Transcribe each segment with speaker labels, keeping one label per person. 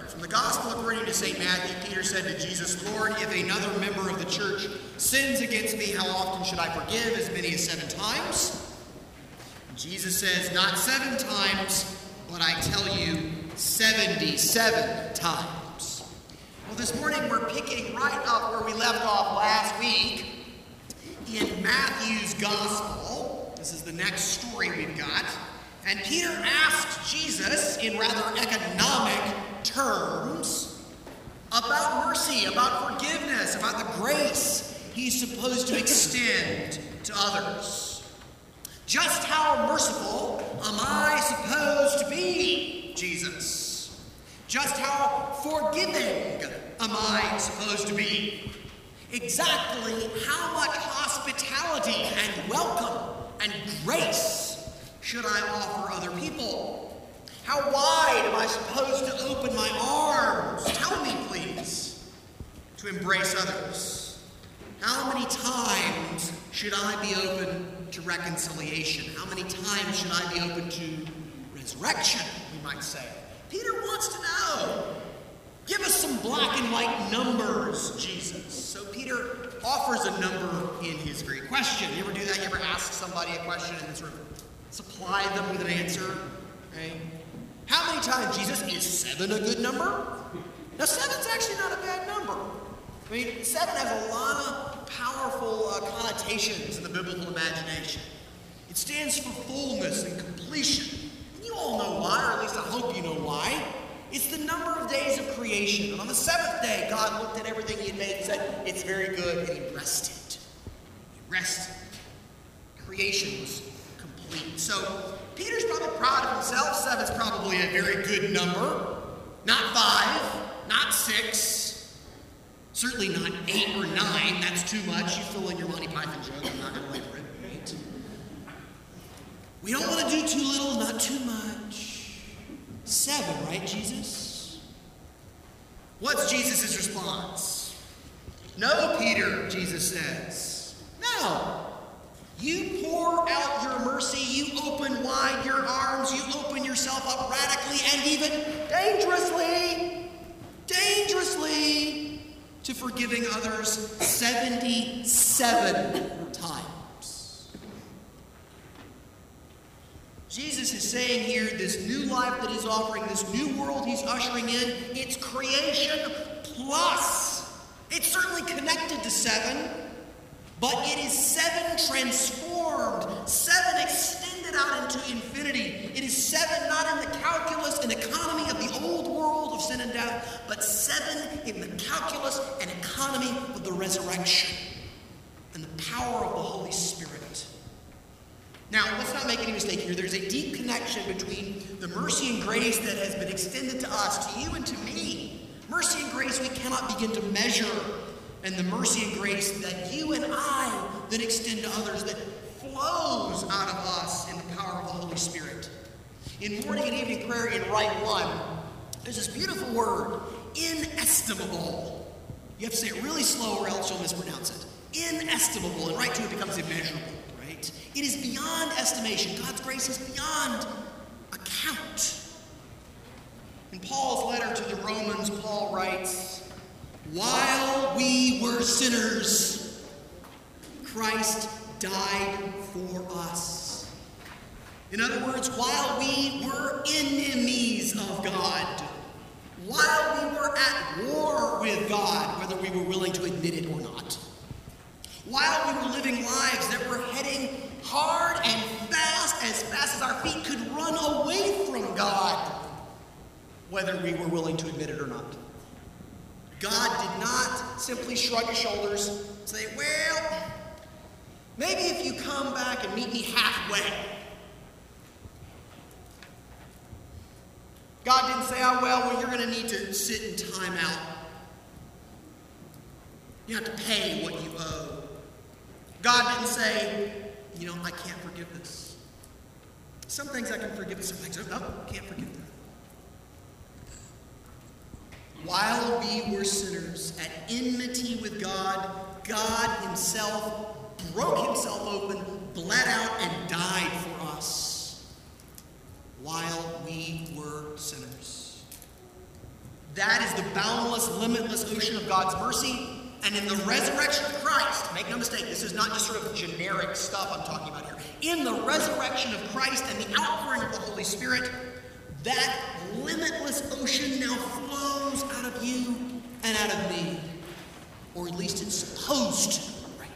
Speaker 1: From the Gospel according to St. Matthew, Peter said to Jesus, "Lord, if another member of the church sins against me, how often should I forgive? As many as 7 times?" And Jesus says, "Not 7 times, but I tell you, 77 times." Well, this morning we're picking right up where we left off last week in Matthew's Gospel. This is the next story we've got. And Peter asked Jesus in rather economic terms about mercy, about forgiveness, about the grace he's supposed to extend to others. Just how merciful am I supposed to be, Jesus? Just how forgiving am I supposed to be? Exactly how much hospitality and welcome and grace should I offer other people? How wide am I supposed to open my arms? Tell me, please, to embrace others. How many times should I be open to reconciliation? How many times should I be open to resurrection, we might say? Peter wants to know. Give us some black and white numbers, Jesus. So Peter offers a number in his very question. You ever do that? You ever ask somebody a question and then sort of supply them with an answer? Right? How many times, Jesus? Is 7 a good number? Now, 7's actually not a bad number. I mean, 7 has a lot of powerful connotations in the biblical imagination. It stands for fullness and completion. And you all know why, or at least I hope you know why. It's the number of days of creation. And on the 7th day, God looked at everything he had made and said, "It's very good," and he rested. He rested. Creation was complete. So Peter's probably proud of himself. 7's probably a very good number. Not 5, not 6, certainly not 8 or 9. That's too much. You fill in your Monty Python joke. I'm not going to labor it. Right? We don't want to do too little, not too much. 7, right, Jesus? What's Jesus' response? "No, Peter," Jesus says. "No. You pour out your mercy, you open wide your arms, you open yourself up radically and even dangerously to forgiving others 77 times. Jesus is saying here, this new life that he's offering, this new world he's ushering in, it's creation plus. It's certainly connected to 7, but it is 7 transformed, 7 extended out into infinity. It is 7 not in the calculus and economy of the old world of sin and death, but 7 in the calculus and economy of the resurrection and the power of the Holy Spirit. Now, let's not make any mistake here. There's a deep connection between the mercy and grace that has been extended to us, to you and to me. Mercy and grace we cannot begin to measure, and the mercy and grace that you and I then extend to others that flows out of us in the power of the Holy Spirit. In morning and evening prayer in Rite 1, there's this beautiful word, inestimable. You have to say it really slow or else you'll mispronounce it. Inestimable. And Rite 2 it becomes immeasurable, right? It is beyond estimation. God's grace is beyond account. In Paul's letter to the Romans, Paul writes, "While we were sinners, Christ died for us." In other words, while we were enemies of God, while we were at war with God, whether we were willing to admit it or not, while we were living lives that were heading hard and fast as our feet could run away from God, whether we were willing to admit it or not, God did not simply shrug his shoulders and say, "Well, maybe if you come back and meet me halfway." God didn't say, "Oh, well, you're going to need to sit in time out. You have to pay what you owe." God didn't say, "I can't forgive this. Some things I can forgive, some things I can't forgive that." While we were sinners at enmity with God, God himself broke himself open, bled out, and died for us while we were sinners. That is the boundless, limitless ocean of God's mercy. And in the resurrection of Christ, make no mistake, this is not just sort of generic stuff I'm talking about here. In the resurrection of Christ and the outpouring of the Holy Spirit, that limitless ocean now flows out of you and out of me. Or at least it's supposed to, right?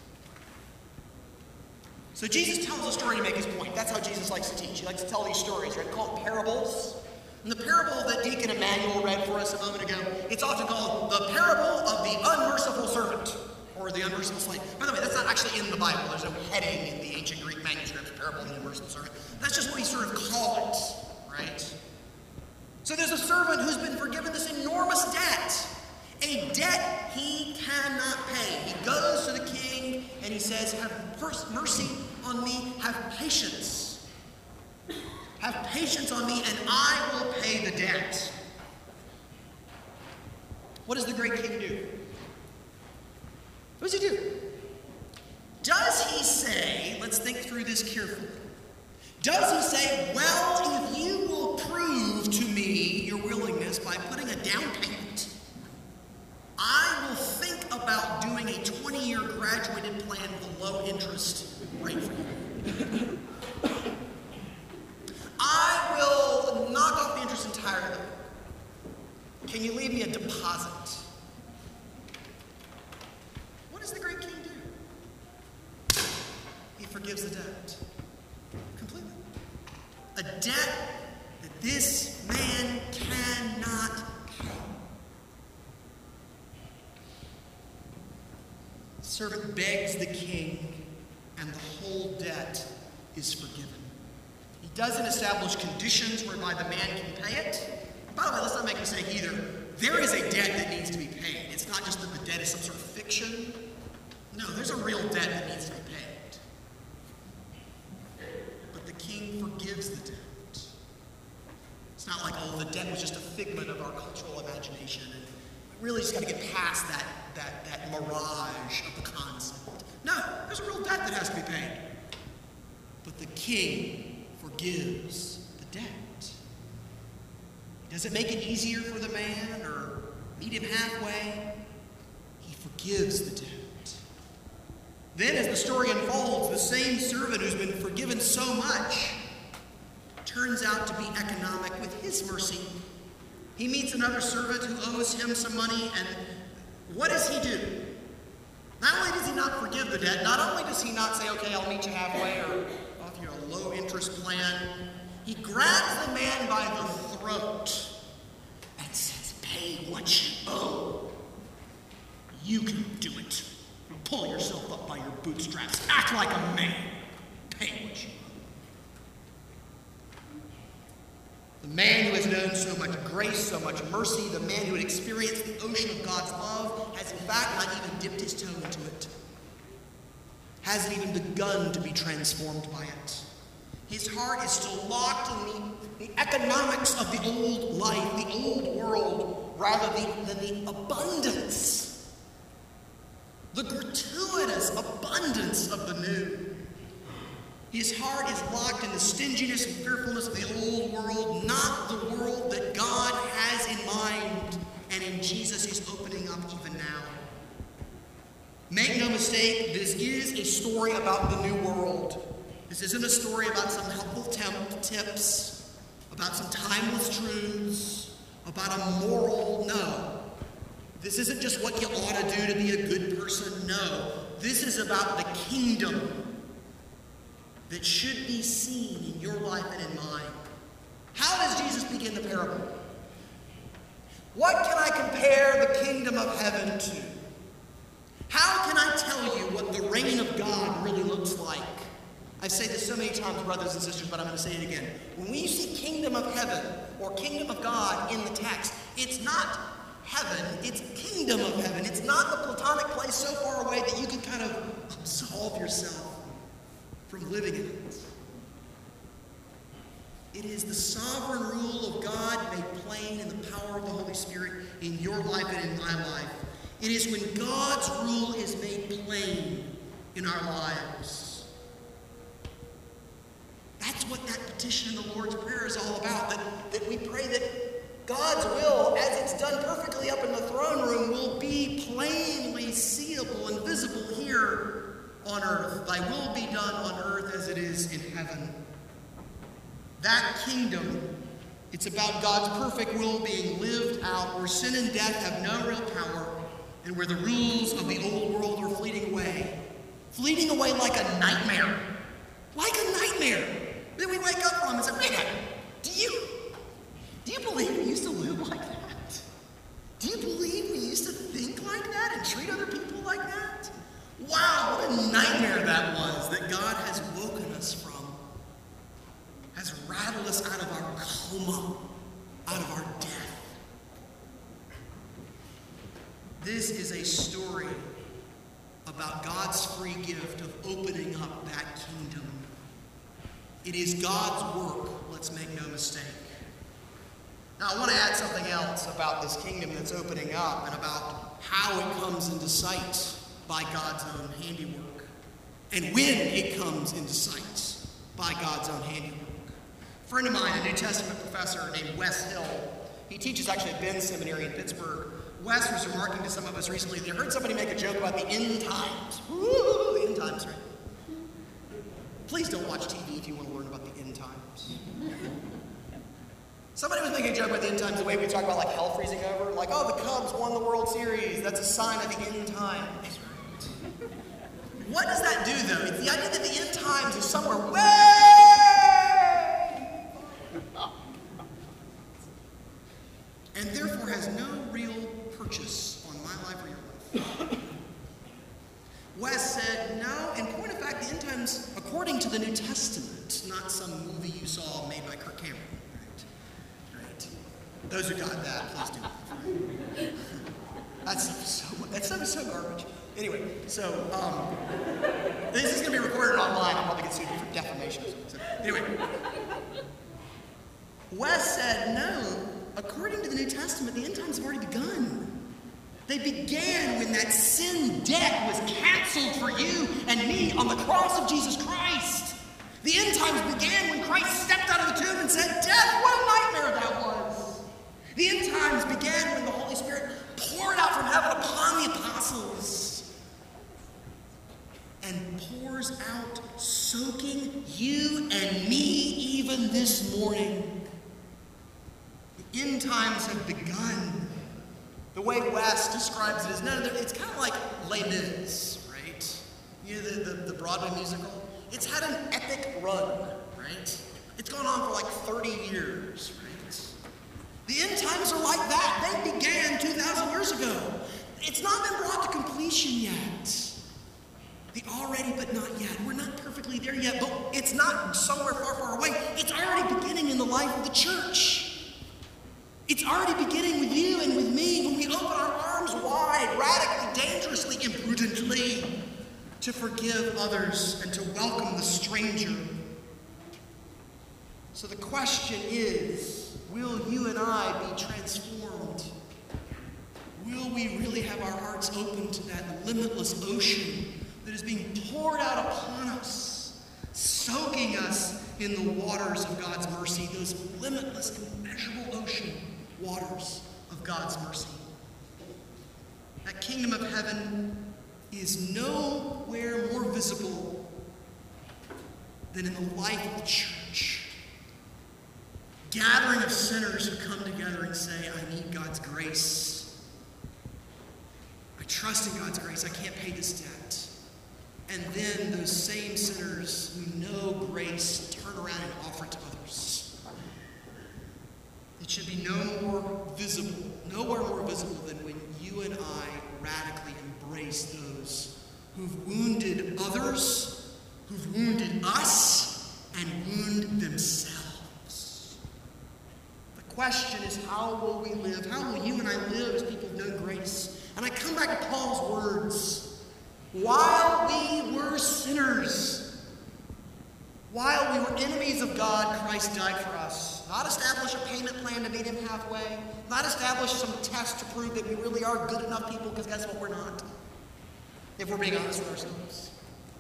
Speaker 1: So Jesus tells a story to make his point. That's how Jesus likes to teach. He likes to tell these stories, right? Called parables. And the parable that Deacon Emmanuel read for us a moment ago, it's often called the parable of the unmerciful servant, or the unmerciful slave. By the way, that's not actually in the Bible. There's no heading in the ancient Greek manuscripts, parable of the unmerciful servant. That's just what he sort of called it, right? So there's a servant who's been forgiven this enormous debt, a debt he cannot pay. He goes to the king and he says, have mercy on me, have patience. Have patience on me, and I will pay the debt. What does the great king do? What does he do? Does he say, let's think through this carefully. Does he say, well, if you will prove to me your willingness by putting a down payment, I will think about doing a 20-year graduated plan with a low interest rate for you. I will knock off the interest entirely. Can you leave me a deposit? What does the great king do? He forgives the debt. Completely. A debt that this man cannot pay. The servant begs the king, and the whole debt is forgiven. He doesn't establish conditions whereby the man can pay it. By the way, let's not make a mistake either. There is a debt that needs to be paid. It's not just that the debt is some sort of fiction. No, there's a real debt that needs to be paid. But the king forgives the debt. It's not like, oh, the debt was just a figment of our cultural imagination, and we really just got to get past that mirage of the concept. No, there's a real debt that has to be paid. But the king forgives the debt. Does it make it easier for the man or meet him halfway? He forgives the debt. Then as the story unfolds, the same servant who's been forgiven so much turns out to be economic with his mercy. He meets another servant who owes him some money, and what does he do? Not only does he not forgive the debt, not only does he not say, okay, I'll meet you halfway, or offer you a low interest plan, he grabs the man by the throat and says, pay what you owe. You can do it. Pull yourself up by your bootstraps. Act like a man. Pay what you owe. The man who has known so much grace, so much mercy, the man who had experienced the ocean of God's love, has in fact not even dipped his toe into it. Hasn't even begun to be transformed by it. His heart is still locked in the economics of the old life, the old world, rather than the abundance, the gratuitous abundance of the new. His heart is locked in the stinginess and fearfulness of the old world, not the world that God has in mind and in Jesus is opening up even now. Make no mistake, this is a story about the new world. This isn't a story about some helpful tips, about some timeless truths, about a moral. No. This isn't just what you ought to do to be a good person. No. This is about the kingdom that should be seen in your life and in mine. How does Jesus begin the parable? What can I compare the kingdom of heaven to? How can I tell you what the reign of God really looks like? I've said this so many times, brothers and sisters, but I'm going to say it again. When we see kingdom of heaven or kingdom of God in the text, it's not heaven, it's kingdom of heaven. It's not the platonic place so far away that you can kind of absolve yourself from living in it. It is the sovereign rule of God made plain in the power of the Holy Spirit in your life and in my life. It is when God's rule is made plain in our lives. That's what that petition in the Lord's Prayer is all about, that we pray that God's will, as it's physically up in the throne room will be plainly seeable and visible here on earth. Thy will be done on earth as it is in heaven. That kingdom, it's about God's perfect will being lived out, where sin and death have no real power, and where the rules of the old world are fleeting away. Fleeting away like a nightmare. Like a nightmare. Then we wake up from and say, man, do you believe we used to live like that? Do you believe we used to think like that and treat other people like that? Wow, what a nightmare that was that God has woken us from. Has rattled us out of our coma, out of our death. This is a story about God's free gift of opening up that kingdom. It is God's work, let's make no mistake. Now, I want to add something else about this kingdom that's opening up and about how it comes into sight by God's own handiwork, and when it comes into sight by God's own handiwork. A friend of mine, a New Testament professor named Wes Hill, he teaches actually at Ben Seminary in Pittsburgh. Wes was remarking to some of us recently, they heard somebody make a joke about the end times. Woo, the end times, right? Please don't watch TV if you want to learn about the end times. Somebody was making a joke about the end times the way we talk about like hell freezing over. Like, oh, the Cubs won the World Series. That's a sign of the end times. What does that do, though? It's the idea that the end times is somewhere way and therefore has no real purchase on my life or your life. Wes said, no, in point of fact, the end times, according to the New Testament, not some movie you saw made by Kirk Cameron. Right? Those who got that, please do it. That stuff is so garbage. Anyway, so this is going to be recorded online. I'll probably get sued for defamation. So, anyway, Wes said, no, according to the New Testament, the end times have already begun. They began when that sin debt was canceled for you and me on the cross of Jesus Christ. The end times began when Christ stepped out of the tomb and said, death, what a nightmare that was. The end times began when the Holy Spirit poured out from heaven upon the apostles and pours out, soaking you and me even this morning. The end times have begun. The way Wes describes it is, it's kind of like Les Mis, right? You know, the Broadway musical? It's had an epic run, right? It's gone on for like 30 years, right? The end times are like that. They began 2,000 years ago. It's not been brought to completion yet. The already but not yet. We're not perfectly there yet, but it's not somewhere far, far away. It's already beginning in the life of the church. It's already beginning with you and with me when we open our arms wide, radically, dangerously, imprudently, to forgive others and to welcome the stranger. So the question is, will you and I be transformed? Will we really have our hearts open to that limitless ocean that is being poured out upon us, soaking us in the waters of God's mercy, those limitless, immeasurable ocean waters of God's mercy? That kingdom of heaven is nowhere more visible than in the life of the church. Gathering of sinners who come together and say, I need God's grace. I trust in God's grace. I can't pay this debt. And then those same sinners who know grace turn around and offer it to others. It should be nowhere more visible than when you and I radically embrace those who've wounded others, who've wounded us, and wound themselves. The question is, how will we live? How will you and I live as people of known grace? And I come back to Paul's words. While we were sinners, while we were enemies of God, Christ died for us. Not establish a payment plan to meet him halfway. Not establish some test to prove that we really are good enough people, because guess what? We're not. If we're being honest with ourselves.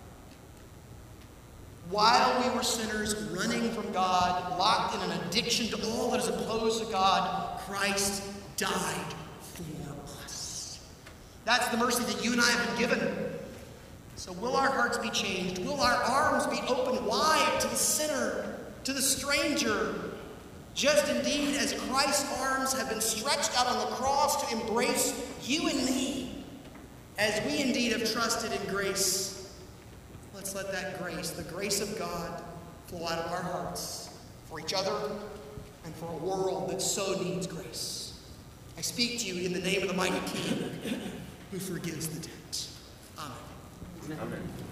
Speaker 1: While we were sinners, running from God, locked in an addiction to all that is opposed to God, Christ died for us. That's the mercy that you and I have been given. So will our hearts be changed? Will our arms be opened wide to the sinner, to the stranger? Just indeed as Christ's arms have been stretched out on the cross to embrace you and me, as we indeed have trusted in grace, let's let that grace, the grace of God, flow out of our hearts for each other and for a world that so needs grace. I speak to you in the name of the mighty King who forgives the debt. Amen.
Speaker 2: Amen.